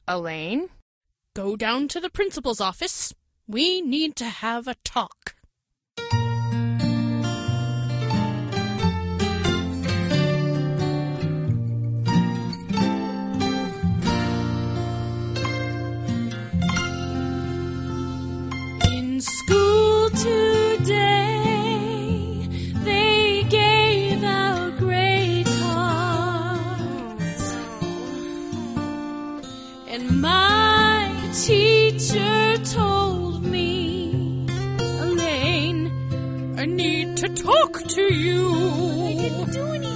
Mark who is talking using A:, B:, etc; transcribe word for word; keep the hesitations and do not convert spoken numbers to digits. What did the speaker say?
A: Elaine?
B: Go down to the principal's office. We need to have a talk. In school today, they gave out grade cards, and my teacher told me, Elaine, I need to talk to you.